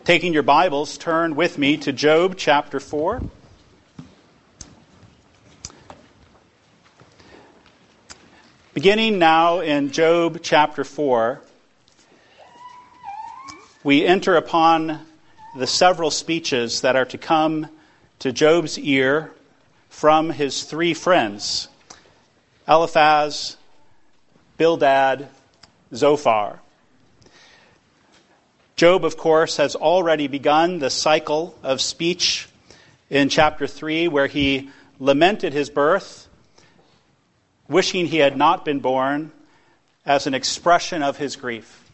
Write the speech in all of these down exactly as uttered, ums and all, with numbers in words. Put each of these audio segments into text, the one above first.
Taking your Bibles, turn with me to Job chapter four. Beginning now in Job chapter four, we enter upon the several speeches that are to come to Job's ear from his three friends, Eliphaz, Bildad, Zophar. Job, of course, has already begun the cycle of speech in chapter three, where he lamented his birth, wishing he had not been born, as an expression of his grief.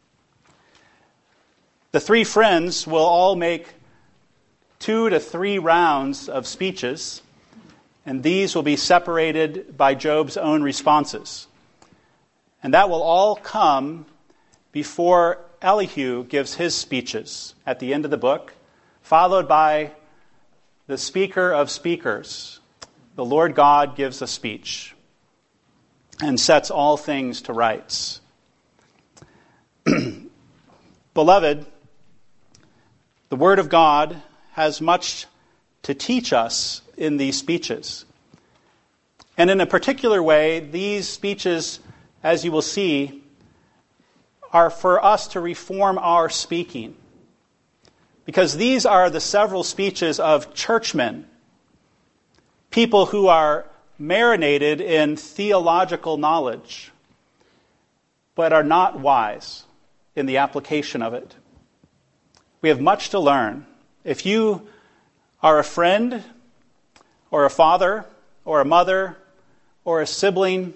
The three friends will all make two to three rounds of speeches, and these will be separated by Job's own responses. And that will all come before Elihu gives his speeches at the end of the book, followed by the speaker of speakers. The Lord God gives a speech and sets all things to rights. Beloved, the Word of God has much to teach us in these speeches. And in a particular way, these speeches, as you will see, are for us to reform our speaking. Because these are the several speeches of churchmen, people who are marinated in theological knowledge, but are not wise in the application of it. We have much to learn. If you are a friend, or a father, or a mother, or a sibling,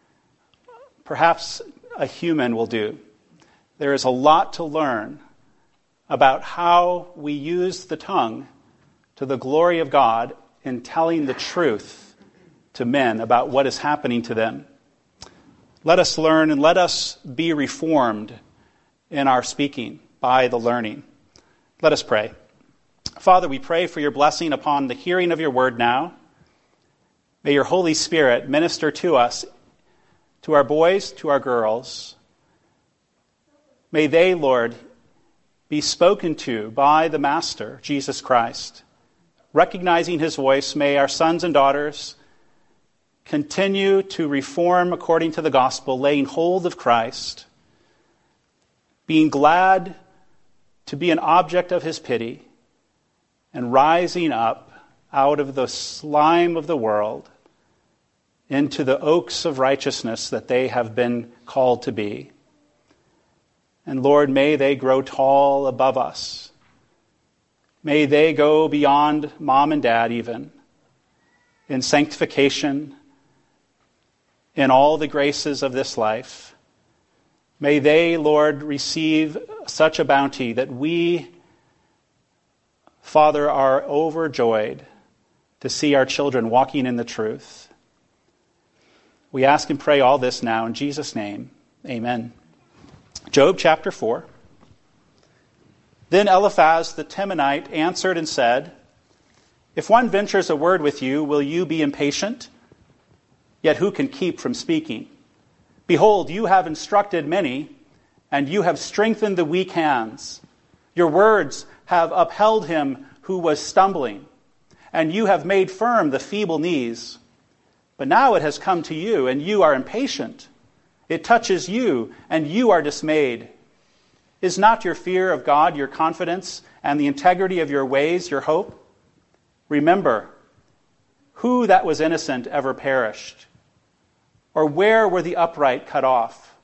perhaps a human will do. There is a lot to learn about how we use the tongue to the glory of God in telling the truth to men about what is happening to them. Let us learn and let us be reformed in our speaking by the learning. Let us pray. Father, we pray for your blessing upon the hearing of your word now. May your Holy Spirit minister to us, to our boys, to our girls. May they, Lord, be spoken to by the Master, Jesus Christ. Recognizing his voice, may our sons and daughters continue to reform according to the gospel, laying hold of Christ, being glad to be an object of his pity, and rising up out of the slime of the world into the oaks of righteousness that they have been called to be. And Lord, may they grow tall above us. May they go beyond mom and dad even in sanctification, in all the graces of this life. May they, Lord, receive such a bounty that we, Father, are overjoyed to see our children walking in the truth. We ask and pray all this now in Jesus' name. Amen. Job chapter four. Then Eliphaz the Temanite answered and said, If one ventures a word with you, will you be impatient? Yet who can keep from speaking? Behold, you have instructed many, and you have strengthened the weak hands. Your words have upheld him who was stumbling, and you have made firm the feeble knees. But now it has come to you, and you are impatient. It touches you, and you are dismayed. Is not your fear of God your confidence, and the integrity of your ways your hope? Remember, who that was innocent ever perished? Or where were the upright cut off?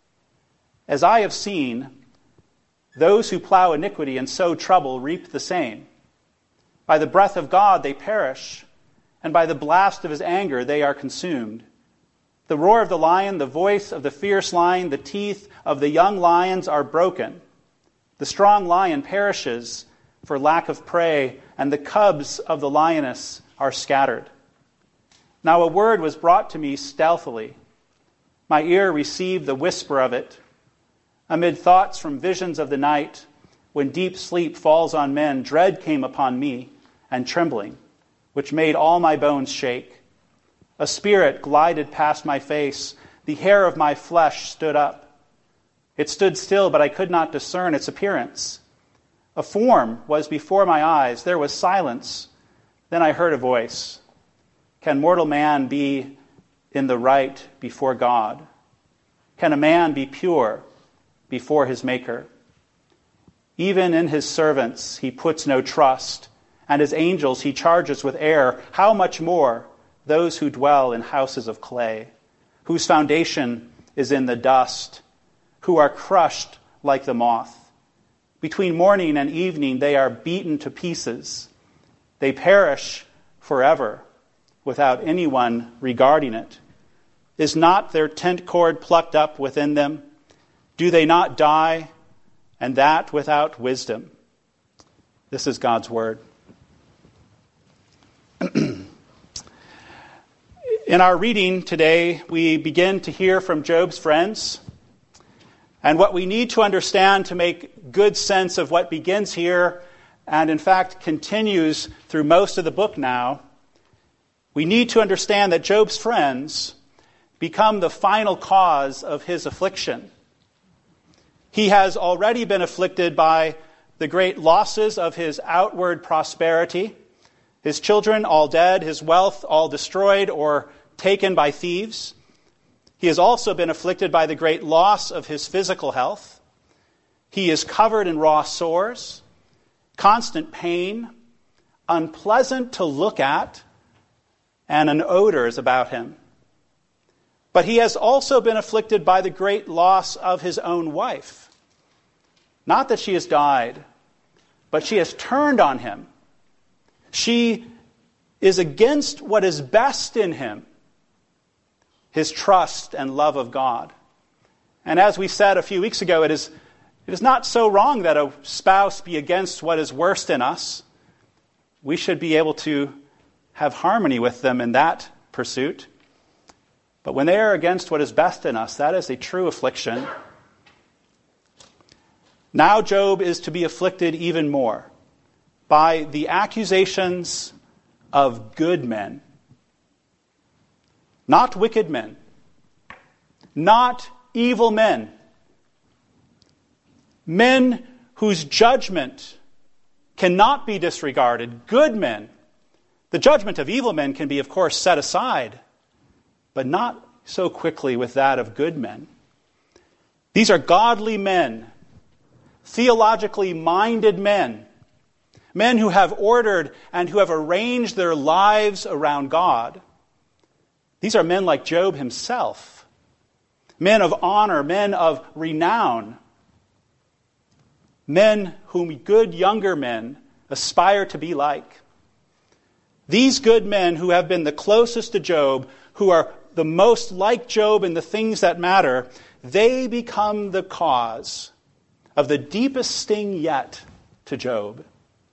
As I have seen, those who plow iniquity and sow trouble reap the same. By the breath of God they perish, and by the blast of his anger they are consumed. The roar of the lion, the voice of the fierce lion, the teeth of the young lions are broken. The strong lion perishes for lack of prey, and the cubs of the lioness are scattered. Now a word was brought to me stealthily. My ear received the whisper of it. Amid thoughts from visions of the night, when deep sleep falls on men, dread came upon me, and trembling, which made all my bones shake. A spirit glided past my face. The hair of my flesh stood up. It stood still, but I could not discern its appearance. A form was before my eyes. There was silence. Then I heard a voice. Can mortal man be in the right before God? Can a man be pure before his Maker? Even in his servants he puts no trust, and his angels he charges with error. How much more those who dwell in houses of clay, whose foundation is in the dust, who are crushed like the moth. Between morning and evening they are beaten to pieces. They perish forever without anyone regarding it. Is not their tent cord plucked up within them? Do they not die, and that without wisdom? This is God's word. In our reading today, we begin to hear from Job's friends. And what we need to understand to make good sense of what begins here, and in fact continues through most of the book now, we need to understand that Job's friends become the final cause of his affliction. He has already been afflicted by the great losses of his outward prosperity, his children all dead, his wealth all destroyed or taken by thieves. He has also been afflicted by the great loss of his physical health. He is covered in raw sores, constant pain, unpleasant to look at, and an odor is about him. But he has also been afflicted by the great loss of his own wife. Not that she has died, but she has turned on him. She is against what is best in him, his trust and love of God. And as we said a few weeks ago, it is, it is not so wrong that a spouse be against what is worst in us. We should be able to have harmony with them in that pursuit. But when they are against what is best in us, that is a true affliction. Now Job is to be afflicted even more by the accusations of good men. Not wicked men. Not evil men. Men whose judgment cannot be disregarded. Good men. The judgment of evil men can be, of course, set aside, but not so quickly with that of good men. These are godly men, theologically minded men, men who have ordered and who have arranged their lives around God. These are men like Job himself, men of honor, men of renown, men whom good younger men aspire to be like. These good men who have been the closest to Job, who are the most like Job in the things that matter, they become the cause of the deepest sting yet to Job.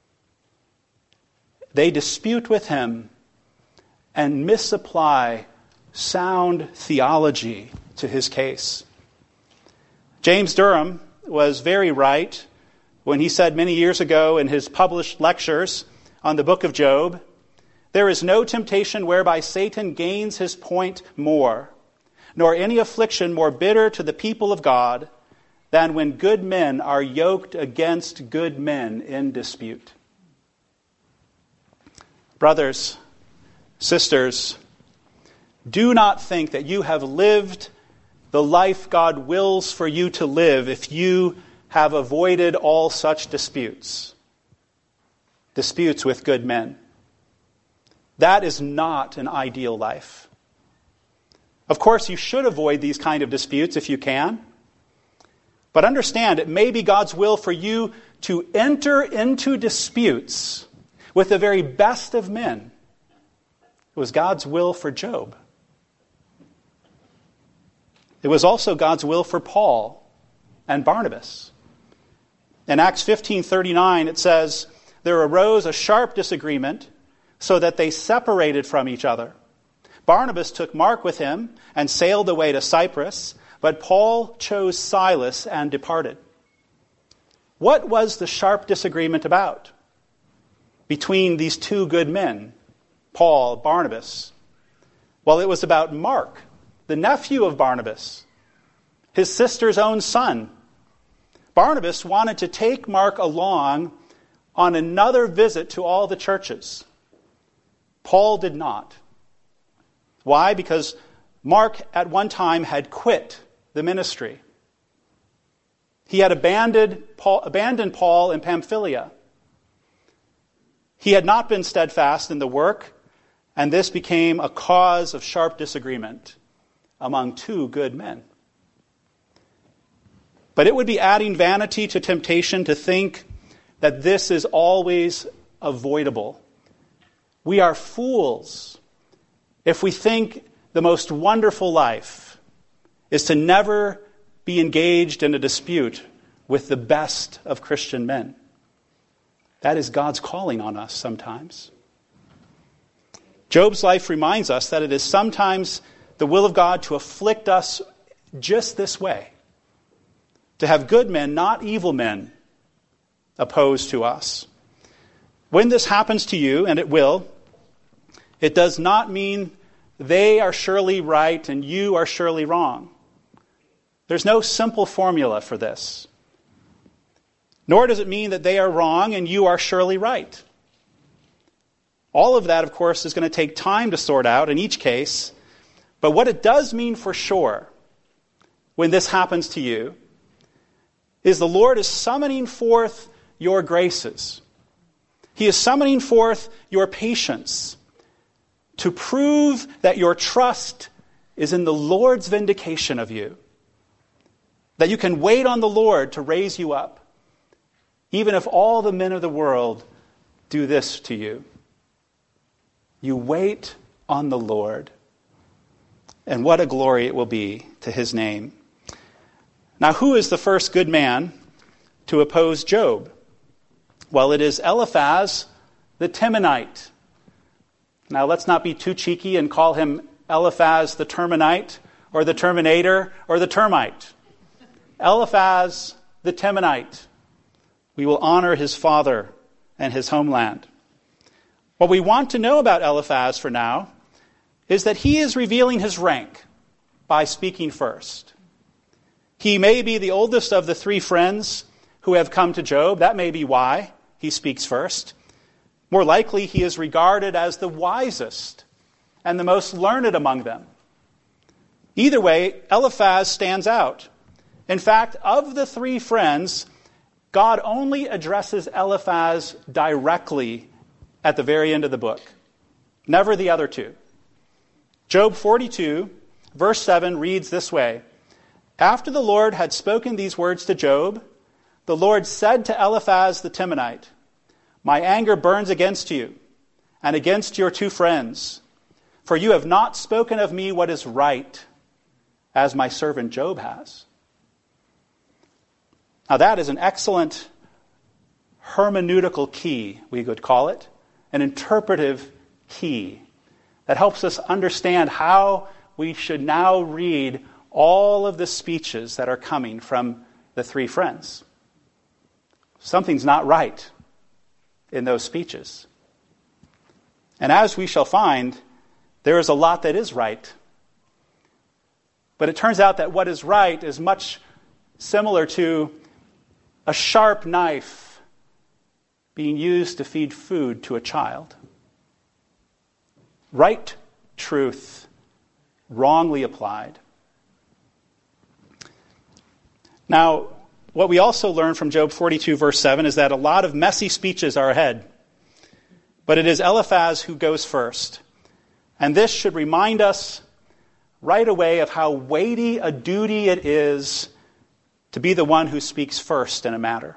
They dispute with him and misapply sound theology to his case. James Durham was very right when he said many years ago in his published lectures on the book of Job, "There is no temptation whereby Satan gains his point more, nor any affliction more bitter to the people of God than when good men are yoked against good men in dispute." Brothers, sisters, do not think that you have lived the life God wills for you to live if you have avoided all such disputes, disputes with good men. That is not an ideal life. Of course, you should avoid these kind of disputes if you can. But understand, it may be God's will for you to enter into disputes with the very best of men. It was God's will for Job. It was also God's will for Paul and Barnabas. In Acts fifteen thirty-nine, it says, "There arose a sharp disagreement, so that they separated from each other. Barnabas took Mark with him and sailed away to Cyprus, but Paul chose Silas and departed." What was the sharp disagreement about between these two good men, Paul, Barnabas? Well, it was about Mark, the nephew of Barnabas, his sister's own son. Barnabas wanted to take Mark along on another visit to all the churches. Paul did not. Why? Because Mark at one time had quit the ministry. He had abandoned Paul, abandoned Paul in Pamphylia. He had not been steadfast in the work, and this became a cause of sharp disagreement among two good men. But it would be adding vanity to temptation to think that this is always avoidable. We are fools if we think the most wonderful life is to never be engaged in a dispute with the best of Christian men. That is God's calling on us sometimes. Job's life reminds us that it is sometimes the will of God to afflict us just this way. To have good men, not evil men, opposed to us. When this happens to you, and it will, it does not mean they are surely right and you are surely wrong. There's no simple formula for this. Nor does it mean that they are wrong and you are surely right. All of that, of course, is going to take time to sort out in each case. But what it does mean for sure when this happens to you is the Lord is summoning forth your graces. He is summoning forth your patience to prove that your trust is in the Lord's vindication of you. That you can wait on the Lord to raise you up, even if all the men of the world do this to you. You wait on the Lord. And what a glory it will be to his name. Now, who is the first good man to oppose Job? Well, it is Eliphaz the Temanite. Now, let's not be too cheeky and call him Eliphaz the Terminite, or the Terminator, or the Termite. Eliphaz the Temanite. We will honor his father and his homeland. What we want to know about Eliphaz for now is that he is revealing his rank by speaking first. He may be the oldest of the three friends who have come to Job. That may be why he speaks first. More likely, he is regarded as the wisest and the most learned among them. Either way, Eliphaz stands out. In fact, of the three friends, God only addresses Eliphaz directly at the very end of the book. Never the other two. Job forty-two, verse seven reads this way. After the Lord had spoken these words to Job, the Lord said to Eliphaz the Temanite, my anger burns against you and against your two friends, for you have not spoken of me what is right, as my servant Job has. Now that is an excellent hermeneutical key, we could call it, an interpretive key that helps us understand how we should now read all of the speeches that are coming from the three friends. Something's not right in those speeches. And as we shall find, there is a lot that is right. But it turns out that what is right is much similar to a sharp knife being used to feed food to a child. Right truth, wrongly applied. Now, what we also learn from Job forty-two, verse seven, is that a lot of messy speeches are ahead. But it is Eliphaz who goes first. And this should remind us right away of how weighty a duty it is to be the one who speaks first in a matter.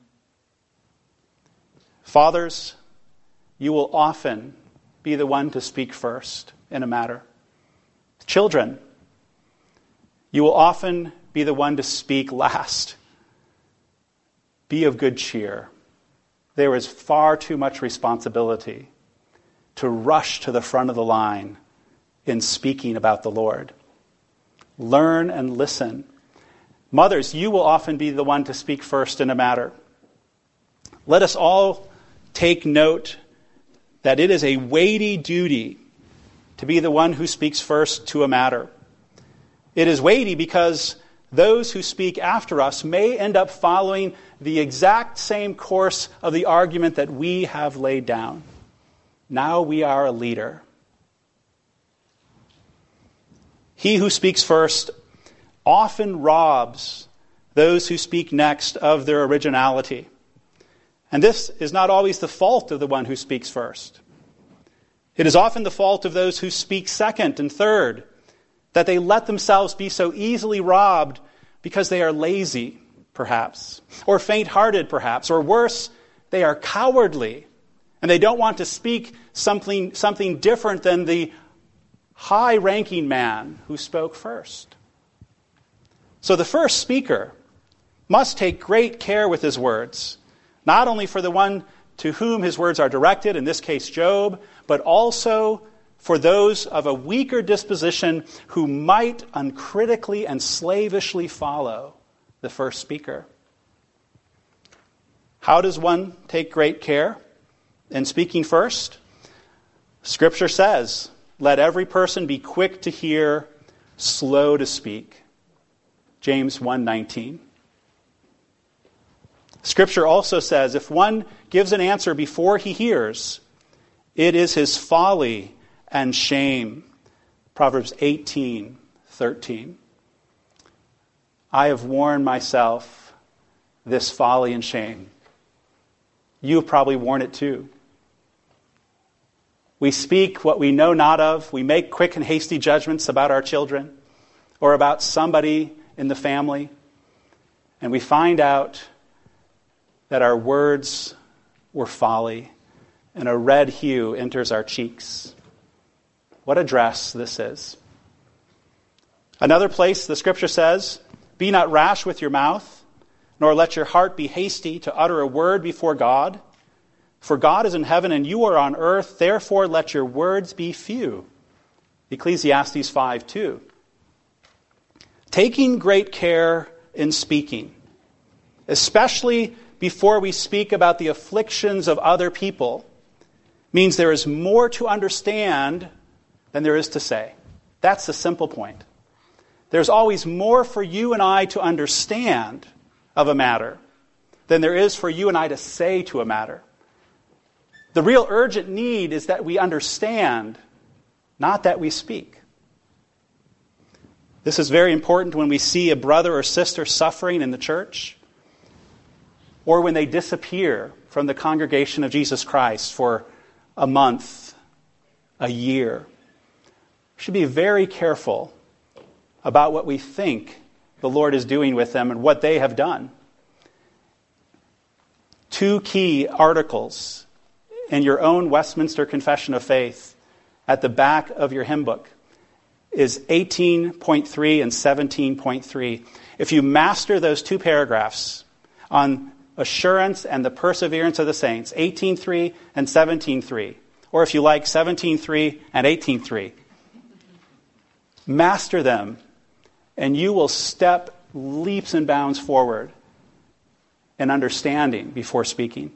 Fathers, you will often be the one to speak first in a matter. Children, you will often be the one to speak last. Be of good cheer. There is far too much responsibility to rush to the front of the line in speaking about the Lord. Learn and listen. Mothers, you will often be the one to speak first in a matter. Let us all take note that it is a weighty duty to be the one who speaks first to a matter. It is weighty because those who speak after us may end up following the exact same course of the argument that we have laid down. Now we are a leader. He who speaks first often robs those who speak next of their originality. And this is not always the fault of the one who speaks first. It is often the fault of those who speak second and third, that they let themselves be so easily robbed because they are lazy, perhaps, or faint-hearted, perhaps, or worse, they are cowardly, and they don't want to speak something, something different than the high-ranking man who spoke first. So the first speaker must take great care with his words, not only for the one to whom his words are directed, in this case Job, but also for those of a weaker disposition who might uncritically and slavishly follow the first speaker. How does one take great care in speaking first? Scripture says, let every person be quick to hear, slow to speak. James one nineteen. Scripture also says, if one gives an answer before he hears, it is his folly and shame. Proverbs eighteen thirteen. I have worn myself this folly and shame. You have probably worn it too. We speak what we know not of. We make quick and hasty judgments about our children or about somebody in the family. And we find out that our words were folly and a red hue enters our cheeks. What a dress this is. Another place the scripture says, be not rash with your mouth, nor let your heart be hasty to utter a word before God. For God is in heaven and you are on earth, therefore let your words be few. Ecclesiastes five two. Taking great care in speaking, especially before we speak about the afflictions of other people, means there is more to understand than there is to say. That's the simple point. There's always more for you and I to understand of a matter than there is for you and I to say to a matter. The real urgent need is that we understand, not that we speak. This is very important when we see a brother or sister suffering in the church, or when they disappear from the congregation of Jesus Christ for a month, a year. We should be very careful about what we think the Lord is doing with them and what they have done. Two key articles in your own Westminster Confession of Faith at the back of your hymn book is eighteen point three and seventeen point three. If you master those two paragraphs on assurance and the perseverance of the saints, eighteen point three and seventeen point three, or if you like, seventeen point three and eighteen point three, master them, and you will step leaps and bounds forward in understanding before speaking.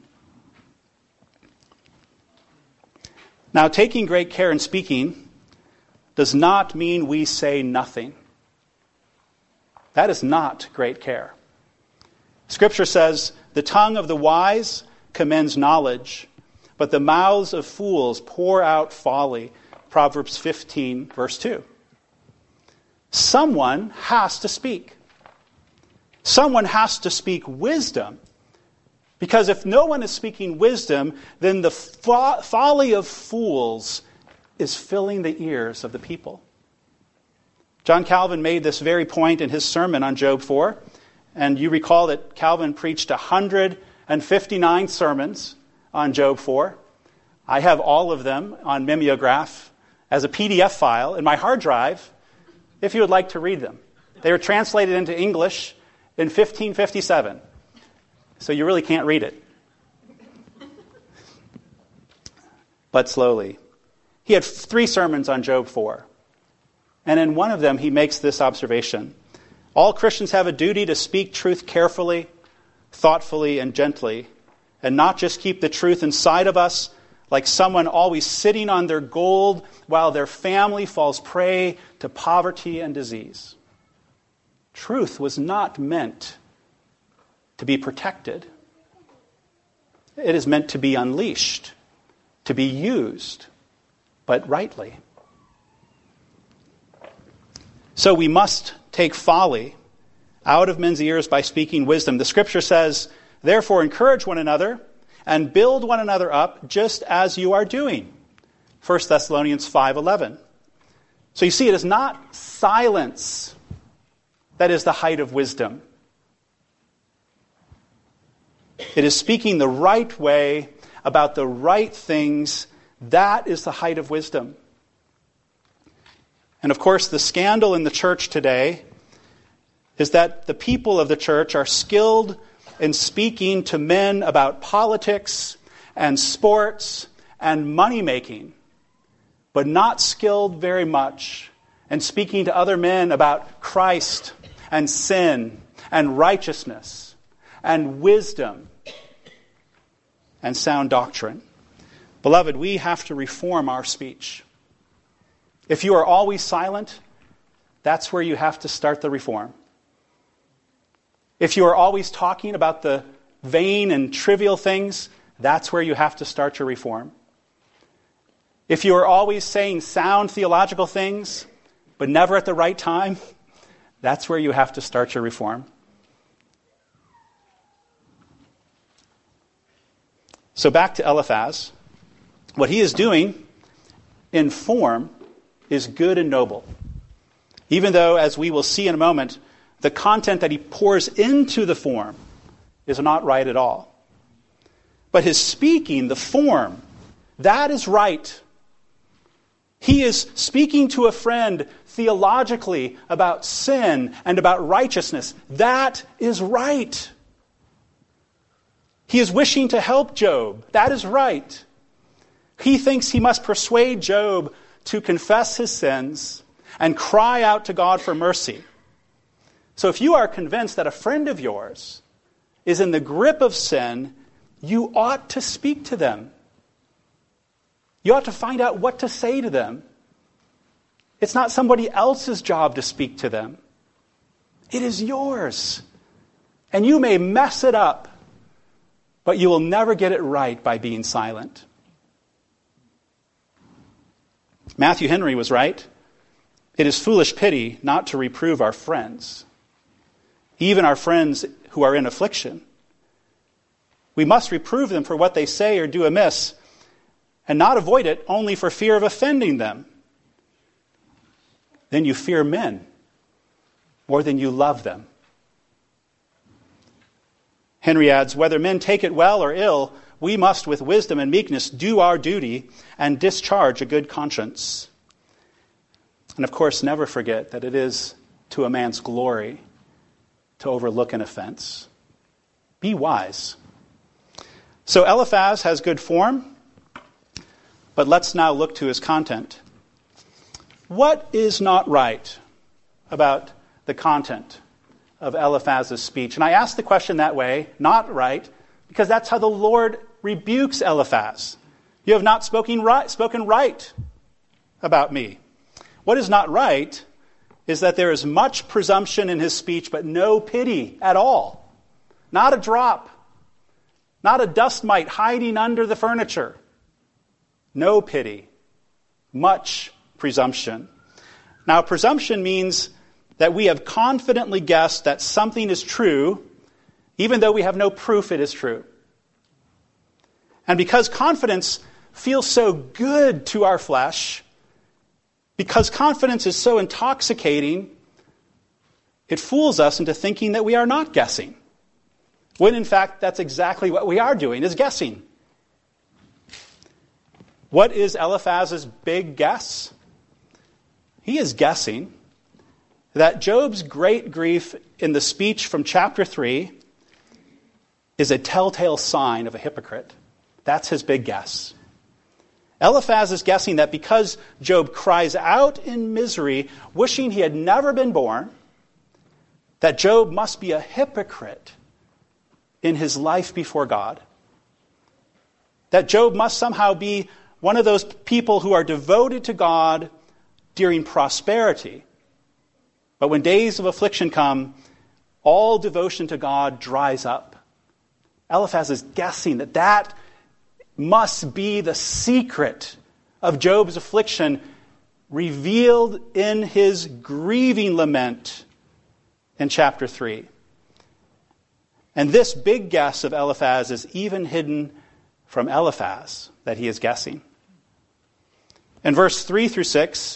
Now, taking great care in speaking does not mean we say nothing. That is not great care. Scripture says, the tongue of the wise commends knowledge, but the mouths of fools pour out folly. Proverbs fifteen, verse two. Someone has to speak. Someone has to speak wisdom. Because if no one is speaking wisdom, then the fo- folly of fools is filling the ears of the people. John Calvin made this very point in his sermon on Job four. And you recall that Calvin preached one hundred fifty-nine sermons on Job four. I have all of them on Mimeograph as a P D F file in my hard drive, if you would like to read them. They were translated into English in fifteen fifty-seven. So you really can't read it. But slowly. He had three sermons on Job four. And in one of them he makes this observation. All Christians have a duty to speak truth carefully, thoughtfully, and gently, and not just keep the truth inside of us like someone always sitting on their gold while their family falls prey to poverty and disease. Truth was not meant to be protected. It is meant to be unleashed, to be used, but rightly. So we must take folly out of men's ears by speaking wisdom. The scripture says, therefore encourage one another and build one another up just as you are doing. First Thessalonians five eleven. So you see, it is not silence that is the height of wisdom. It is speaking the right way about the right things. That is the height of wisdom. And of course, the scandal in the church today is that the people of the church are skilled in speaking to men about politics and sports and money-making, but not skilled very much in speaking to other men about Christ and sin and righteousness and wisdom and sound doctrine. Beloved, we have to reform our speech. If you are always silent, that's where you have to start the reform. If you are always talking about the vain and trivial things, that's where you have to start your reform. If you are always saying sound theological things, but never at the right time, that's where you have to start your reform. So back to Eliphaz. What he is doing in form is good and noble. Even though, as we will see in a moment, the content that he pours into the form is not right at all. But his speaking, the form, that is right. He is speaking to a friend theologically about sin and about righteousness. That is right. He is wishing to help Job. That is right. He thinks he must persuade Job to confess his sins and cry out to God for mercy. So if you are convinced that a friend of yours is in the grip of sin, you ought to speak to them. You ought to find out what to say to them. It's not somebody else's job to speak to them. It is yours. And you may mess it up, but you will never get it right by being silent. Matthew Henry was right. It is foolish pity not to reprove our friends, even our friends who are in affliction. We must reprove them for what they say or do amiss, and not avoid it only for fear of offending them. Then you fear men more than you love them. Henry adds, whether men take it well or ill, we must with wisdom and meekness do our duty and discharge a good conscience. And of course, never forget that it is to a man's glory to overlook an offense. Be wise. So Eliphaz has good form, but let's now look to his content. What is not right about the content of Eliphaz's speech? And I ask the question that way, not right, because that's how the Lord rebukes Eliphaz. You have not spoken right, spoken right about me. What is not right is that there is much presumption in his speech, but no pity at all. Not a drop. Not a dust mite hiding under the furniture. No pity. Much presumption. Now, presumption means that we have confidently guessed that something is true, even though we have no proof it is true. And because confidence feels so good to our flesh, because confidence is so intoxicating, it fools us into thinking that we are not guessing. When in fact, that's exactly what we are doing, is guessing. What is Eliphaz's big guess? He is guessing that Job's great grief in the speech from chapter three is a telltale sign of a hypocrite. That's his big guess. Eliphaz is guessing that because Job cries out in misery, wishing he had never been born, that Job must be a hypocrite in his life before God. That Job must somehow be one of those people who are devoted to God during prosperity, But when days of affliction come, all devotion to God dries up. Eliphaz is guessing that that must be the secret of Job's affliction, revealed in his grieving lament in chapter three. And this big guess of Eliphaz is even hidden from Eliphaz that he is guessing. In verse three through six,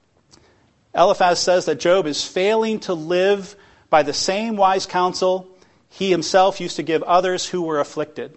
Eliphaz says that Job is failing to live by the same wise counsel he himself used to give others who were afflicted.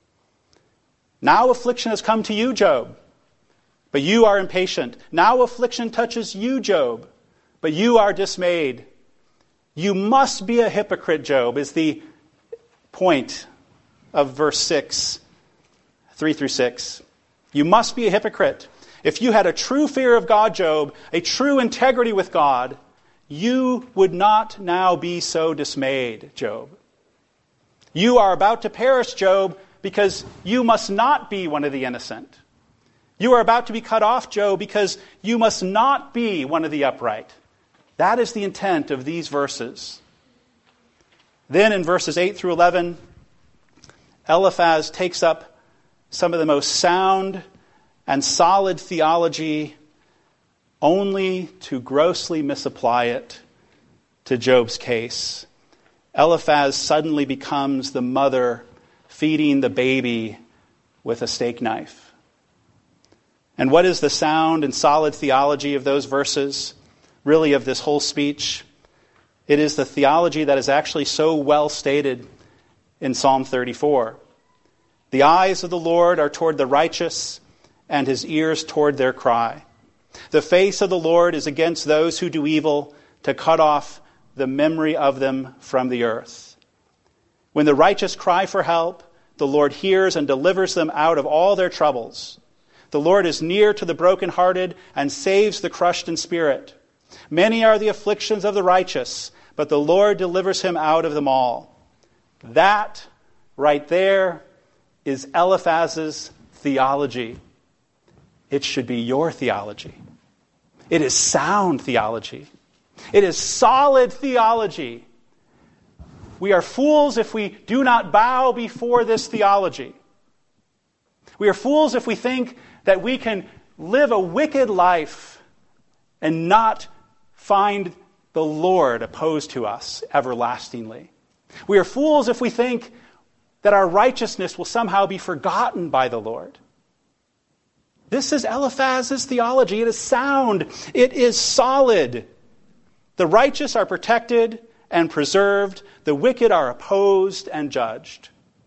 Now affliction has come to you, Job, but you are impatient. Now affliction touches you, Job, but you are dismayed. You must be a hypocrite, Job, is the point of verse six, three through six. You must be a hypocrite. If you had a true fear of God, Job, a true integrity with God, you would not now be so dismayed, Job. You are about to perish, Job, because you must not be one of the innocent. You are about to be cut off, Job, because you must not be one of the upright. That is the intent of these verses. Then in verses eight through eleven, Eliphaz takes up some of the most sound and solid theology only to grossly misapply it to Job's case. Eliphaz suddenly becomes the mother feeding the baby with a steak knife. And what is the sound and solid theology of those verses, really of this whole speech? It is the theology that is actually so well stated in Psalm thirty-four. The eyes of the Lord are toward the righteous, and his ears toward their cry. The face of the Lord is against those who do evil, to cut off the memory of them from the earth. When the righteous cry for help, the Lord hears and delivers them out of all their troubles. The Lord is near to the brokenhearted and saves the crushed in spirit. Many are the afflictions of the righteous, but the Lord delivers him out of them all. That right there is Eliphaz's theology. It should be your theology. It is sound theology. It is solid theology. We are fools if we do not bow before this theology. We are fools if we think that we can live a wicked life and not find the Lord opposed to us everlastingly. We are fools if we think that our righteousness will somehow be forgotten by the Lord. This is Eliphaz's theology. It is sound. It is solid. The righteous are protected and preserved. The wicked are opposed and judged.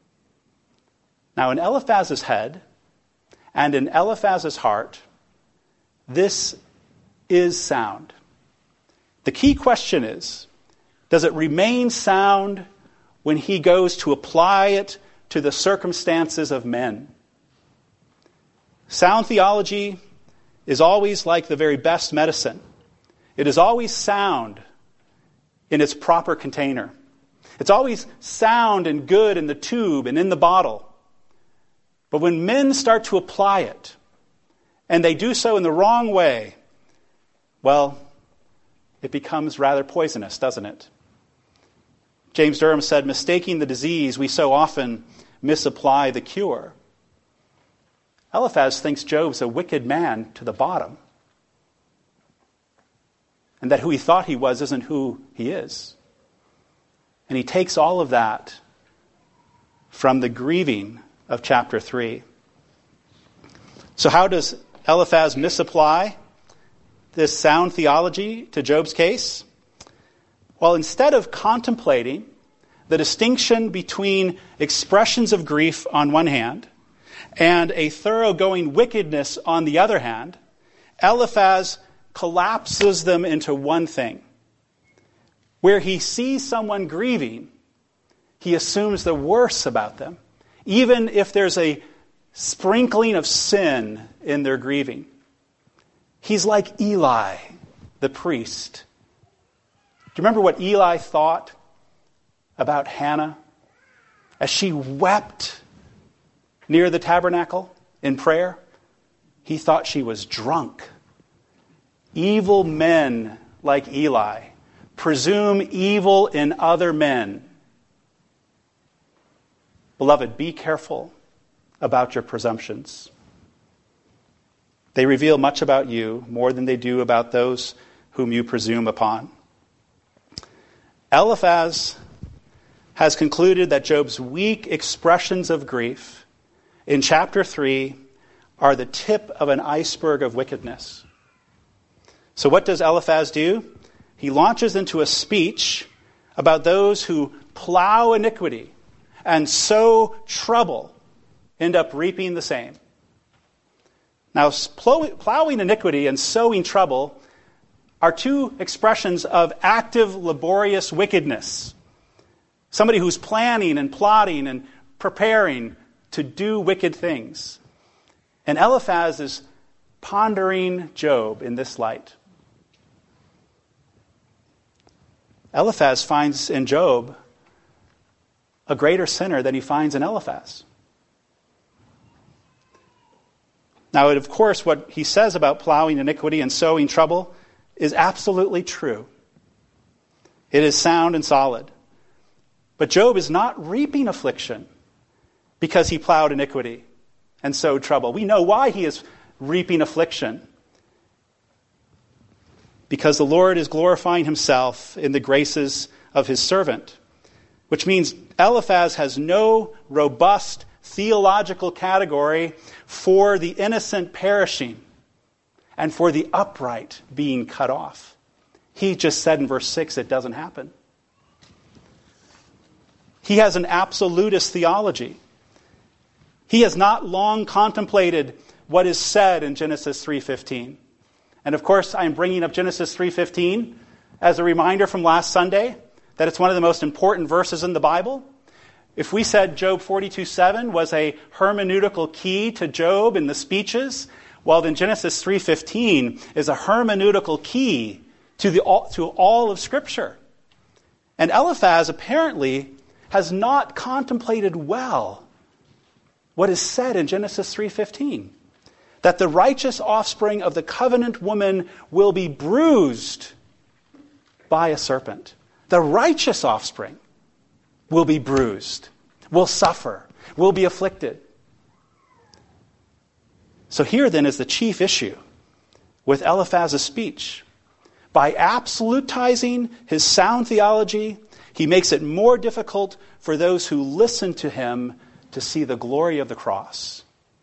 Now, in Eliphaz's head and in Eliphaz's heart, this is sound. The key question is, does it remain sound when he goes to apply it to the circumstances of men? Sound theology is always like the very best medicine. It is always sound in its proper container. It's always sound and good in the tube and in the bottle. But when men start to apply it, and they do so in the wrong way, well, it becomes rather poisonous, doesn't it? James Durham said, mistaking the disease, we so often misapply the cure. Eliphaz thinks Job's a wicked man to the bottom, and that who he thought he was isn't who he is. And he takes all of that from the grieving of chapter three. So how does Eliphaz misapply this sound theology to Job's case? Well, instead of contemplating the distinction between expressions of grief on one hand and a thoroughgoing wickedness on the other hand, Eliphaz collapses them into one thing. Where he sees someone grieving, he assumes the worst about them, even if there's a sprinkling of sin in their grieving. He's like Eli, the priest. Do you remember what Eli thought about Hannah as she wept near the tabernacle in prayer? He thought she was drunk. Evil men like Eli presume evil in other men. Beloved, be careful about your presumptions. They reveal much about you, more than they do about those whom you presume upon. Eliphaz has concluded that Job's weak expressions of grief in chapter three are the tip of an iceberg of wickedness. So what does Eliphaz do? He launches into a speech about those who plow iniquity and sow trouble end up reaping the same. Now, plowing iniquity and sowing trouble are two expressions of active, laborious wickedness. Somebody who's planning and plotting and preparing to do wicked things. And Eliphaz is pondering Job in this light. Eliphaz finds in Job a greater sinner than he finds in Eliphaz. Now, of course, what he says about plowing iniquity and sowing trouble is absolutely true. It is sound and solid. But Job is not reaping affliction because he plowed iniquity and sowed trouble. We know why he is reaping affliction. Because the Lord is glorifying himself in the graces of his servant. Which means Eliphaz has no robust theological category for the innocent perishing and for the upright being cut off. He just said in verse six it doesn't happen. He has an absolutist theology. He has not long contemplated what is said in Genesis three fifteen. And of course, I am bringing up Genesis three fifteen as a reminder from last Sunday that it's one of the most important verses in the Bible. If we said Job forty-two seven was a hermeneutical key to Job in the speeches, well then Genesis three fifteen is a hermeneutical key to the to all of Scripture. And Eliphaz apparently has not contemplated well what is said in Genesis three fifteen. That the righteous offspring of the covenant woman will be bruised by a serpent. The righteous offspring will be bruised, will suffer, will be afflicted. So here then is the chief issue with Eliphaz's speech. By absolutizing his sound theology, he makes it more difficult for those who listen to him to see the glory of the cross.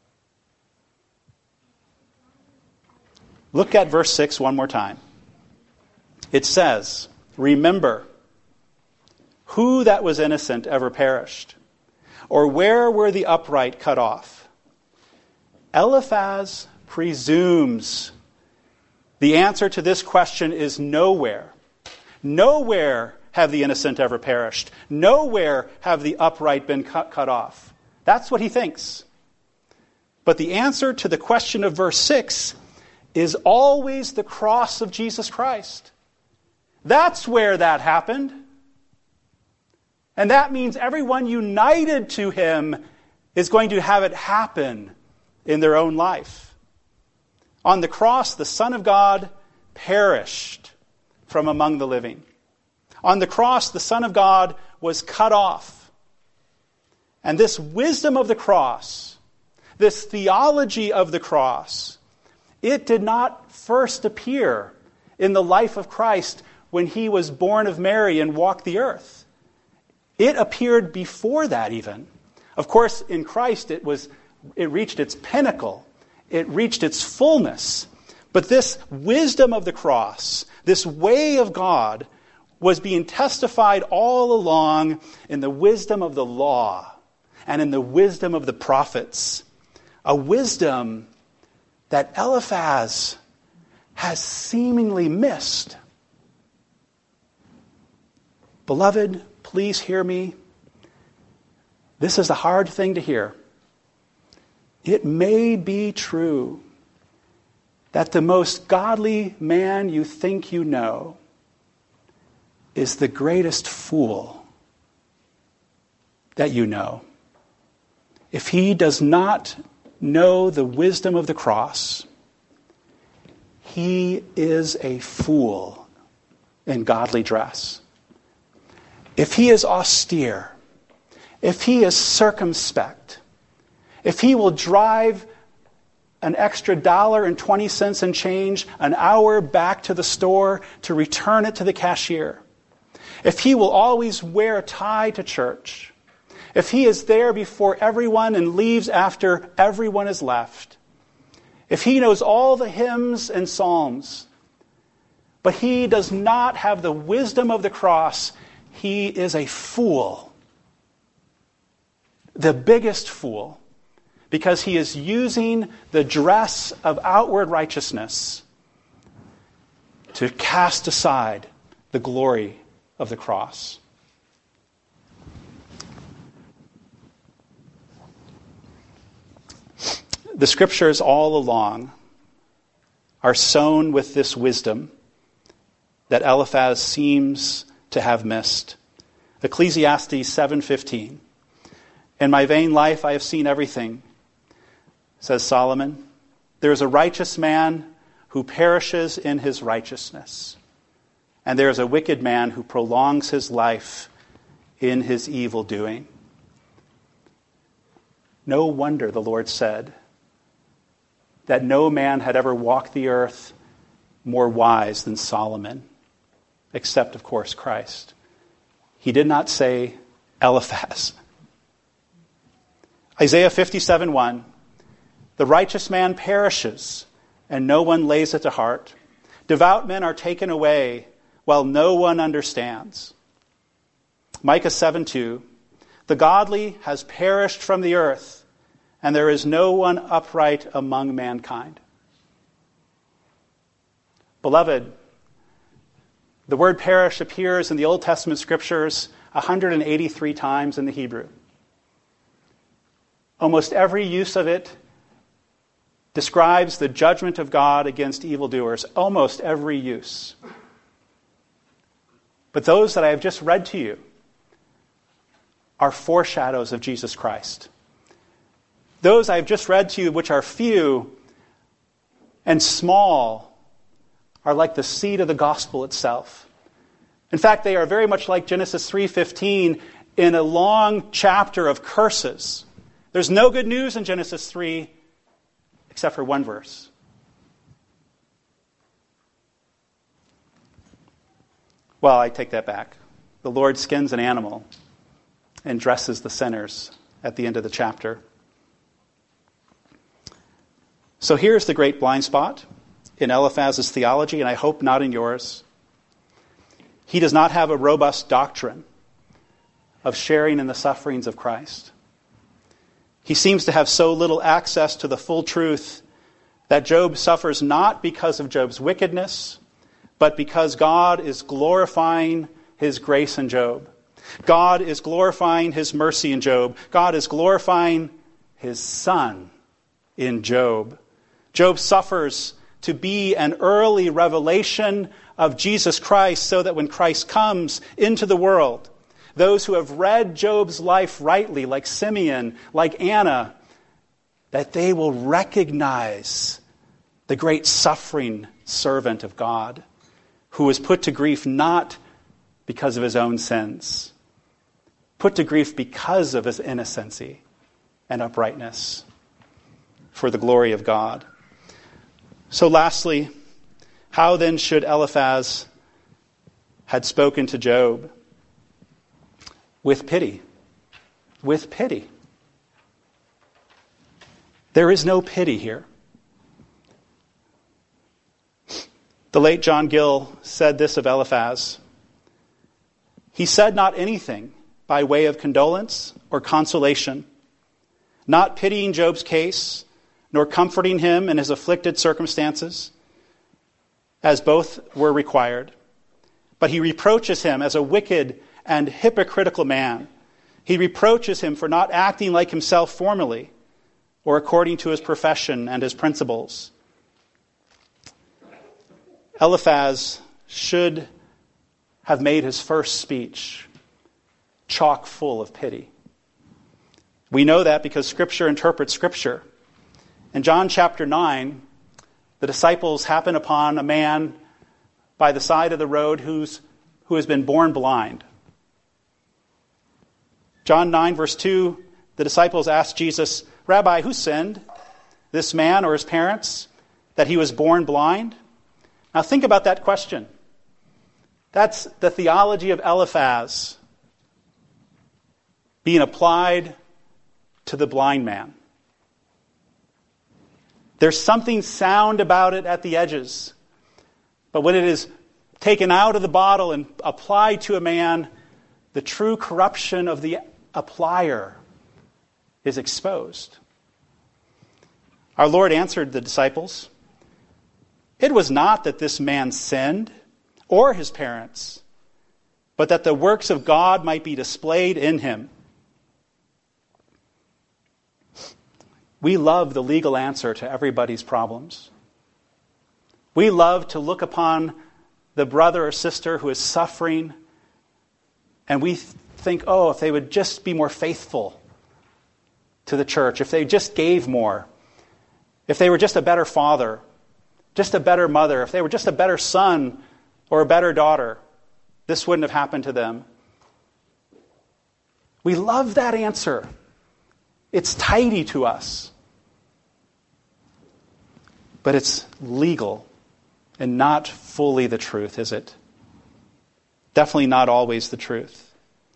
Look at verse six one more time. It says, "Remember, who that was innocent ever perished? Or where were the upright cut off?" Eliphaz presumes the answer to this question is nowhere. Nowhere have the innocent ever perished. Nowhere have the upright been cut, cut off. That's what he thinks. But the answer to the question of verse six is always the cross of Jesus Christ. That's where that happened. And that means everyone united to him is going to have it happen in their own life. On the cross, the Son of God perished from among the living. On the cross, the Son of God was cut off. And this wisdom of the cross, this theology of the cross, it did not first appear in the life of Christ when he was born of Mary and walked the earth. It appeared before that even. Of course, in Christ it was it reached its pinnacle. It reached its fullness. But this wisdom of the cross, this way of God, was being testified all along in the wisdom of the law and in the wisdom of the prophets. A wisdom that Eliphaz has seemingly missed. Beloved, please hear me. This is a hard thing to hear. It may be true that the most godly man you think you know is the greatest fool that you know. If he does not know the wisdom of the cross, he is a fool in godly dress, if he is austere, if he is circumspect, if he will drive an extra dollar and twenty cents and change an hour back to the store to return it to the cashier, if he will always wear a tie to church, if he is there before everyone and leaves after everyone is left, if he knows all the hymns and psalms, but he does not have the wisdom of the cross, he is a fool. The biggest fool. Because he is using the dress of outward righteousness to cast aside the glory of the cross. The scriptures all along are sown with this wisdom that Eliphaz seems to have missed. Ecclesiastes seven fifteen. In my vain life I have seen everything, says Solomon. There is a righteous man who perishes in his righteousness, and there is a wicked man who prolongs his life in his evil doing. No wonder the Lord said that no man had ever walked the earth more wise than Solomon, except, of course, Christ. He did not say Eliphaz. Isaiah fifty-seven one. The righteous man perishes, and no one lays it to heart. Devout men are taken away, while no one understands. Micah seven two. The godly has perished from the earth, and there is no one upright among mankind. Beloved, the word perish appears in the Old Testament scriptures one hundred eighty-three times in the Hebrew. Almost every use of it describes the judgment of God against evildoers. Almost every use. But those that I have just read to you are foreshadows of Jesus Christ. Those I have just read to you, which are few and small, are like the seed of the gospel itself. In fact, they are very much like Genesis three fifteen in a long chapter of curses. There's no good news in Genesis three except for one verse. Well, I take that back. The Lord skins an animal and dresses the sinners at the end of the chapter. So here's the great blind spot in Eliphaz's theology, and I hope not in yours. He does not have a robust doctrine of sharing in the sufferings of Christ. He seems to have so little access to the full truth that Job suffers not because of Job's wickedness, but because God is glorifying his grace in Job. God is glorifying his mercy in Job. God is glorifying his Son in Job. Job suffers to be an early revelation of Jesus Christ so that when Christ comes into the world, those who have read Job's life rightly, like Simeon, like Anna, that they will recognize the great suffering servant of God who was put to grief not because of his own sins, put to grief because of his innocency and uprightness for the glory of God. So lastly, how then should Eliphaz had spoken to Job? With pity. With pity. There is no pity here. The late John Gill said this of Eliphaz. He said not anything by way of condolence or consolation, not pitying Job's case, nor comforting him in his afflicted circumstances, as both were required. But he reproaches him as a wicked and hypocritical man. He reproaches him for not acting like himself formerly, or according to his profession and his principles. Eliphaz should have made his first speech chock full of pity. We know that because Scripture interprets Scripture. In John chapter nine, the disciples happen upon a man by the side of the road who's, who has been born blind. John nine, verse two, the disciples asked Jesus, "Rabbi, who sinned, this man or his parents, that he was born blind?" Now think about that question. That's the theology of Eliphaz being applied to the blind man. There's something sound about it at the edges. But when it is taken out of the bottle and applied to a man, the true corruption of the applier is exposed. Our Lord answered the disciples, "It was not that this man sinned, or his parents, but that the works of God might be displayed in him." We love the legal answer to everybody's problems. We love to look upon the brother or sister who is suffering, and we think, oh, if they would just be more faithful to the church, if they just gave more, if they were just a better father, just a better mother, if they were just a better son or a better daughter, this wouldn't have happened to them. We love that answer. It's tidy to us. But it's legal and not fully the truth, is it? Definitely not always the truth.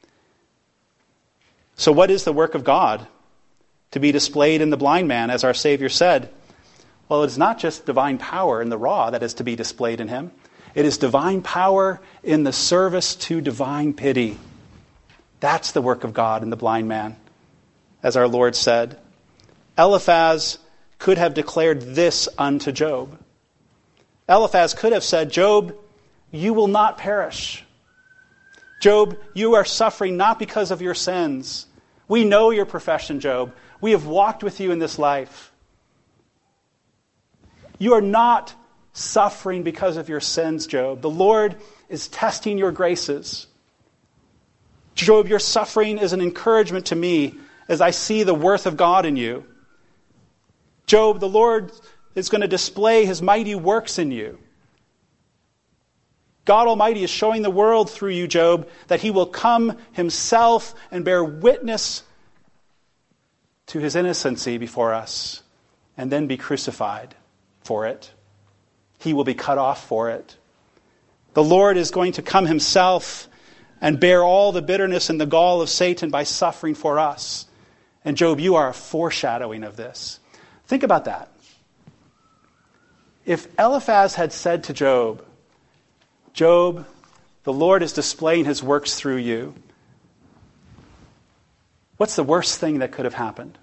So what is the work of God to be displayed in the blind man, as our Savior said? Well, it's not just divine power in the raw that is to be displayed in him. It is divine power in the service to divine pity. That's the work of God in the blind man, as our Lord said. Eliphaz could have declared this unto Job. Eliphaz could have said, "Job, you will not perish. Job, you are suffering not because of your sins. We know your profession, Job. We have walked with you in this life. You are not suffering because of your sins, Job. The Lord is testing your graces. Job, your suffering is an encouragement to me as I see the worth of God in you. Job, the Lord is going to display his mighty works in you. God Almighty is showing the world through you, Job, that he will come himself and bear witness to his innocency before us and then be crucified for it. He will be cut off for it. The Lord is going to come himself and bear all the bitterness and the gall of Satan by suffering for us. And Job, you are a foreshadowing of this." Think about that. If Eliphaz had said to Job, "Job, the Lord is displaying his works through you," what's the worst thing that could have happened?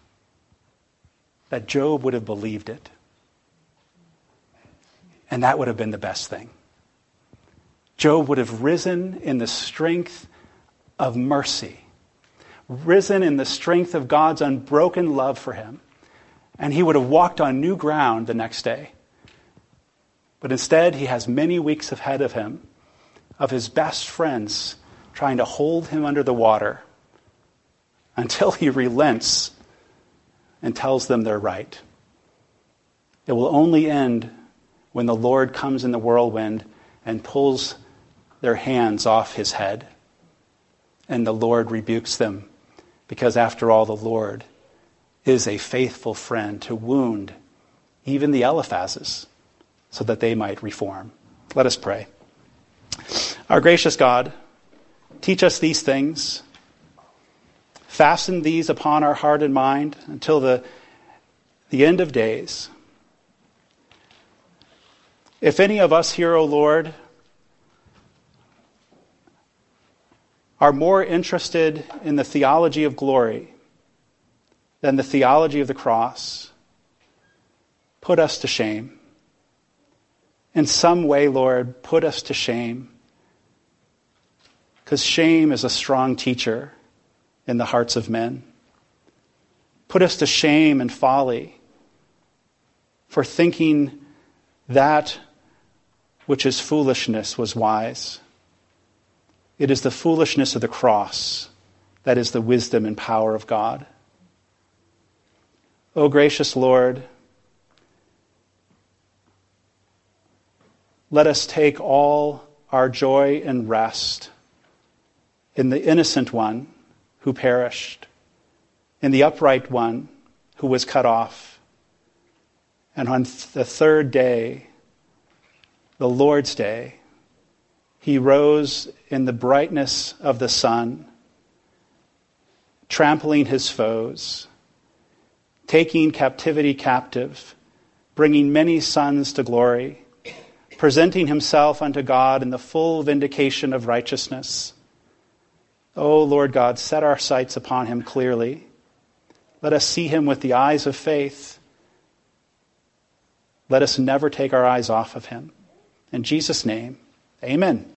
That Job would have believed it. And that would have been the best thing. Job would have risen in the strength of mercy, risen in the strength of God's unbroken love for him, and he would have walked on new ground the next day. But instead, he has many weeks ahead of him of his best friends trying to hold him under the water until he relents and tells them they're right. It will only end when the Lord comes in the whirlwind and pulls their hands off his head. And the Lord rebukes them, because after all, the Lord is a faithful friend to wound even the Eliphazes so that they might reform. Let us pray. Our gracious God, teach us these things. Fasten these upon our heart and mind until the, the end of days. If any of us here, O Lord, are more interested in the theology of glory than the theology of the cross, put us to shame. In some way, Lord, put us to shame. Because shame is a strong teacher in the hearts of men. Put us to shame and folly for thinking that which is foolishness was wise. It is the foolishness of the cross that is the wisdom and power of God. O gracious Lord, let us take all our joy and rest in the innocent one who perished, in the upright one who was cut off. And on the third day, the Lord's Day, he rose in the brightness of the sun, trampling his foes, taking captivity captive, bringing many sons to glory, presenting himself unto God in the full vindication of righteousness. O Lord God, set our sights upon him clearly. Let us see him with the eyes of faith. Let us never take our eyes off of him. In Jesus' name, amen.